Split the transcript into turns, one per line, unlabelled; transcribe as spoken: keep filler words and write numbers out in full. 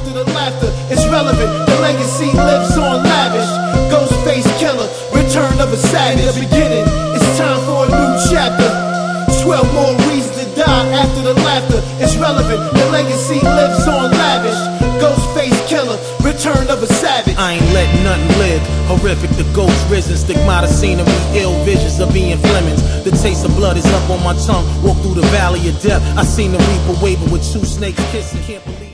after the laughter is relevant. The legacy lives on lavish. Ghostface killer, return of a savage. The beginning, it's time for a new chapter. Twelve more reasons to die after the laughter is relevant. The legacy lives on lavish. Ghostface killer, return of a savage.
I ain't letting nothing live. Horrific, the ghost risen. Stigmata scenery, ill visions of being Flemings. The taste of blood is up on my tongue. Walk through the valley of death. I seen the reaper waving with two snakes kissing. Can't believe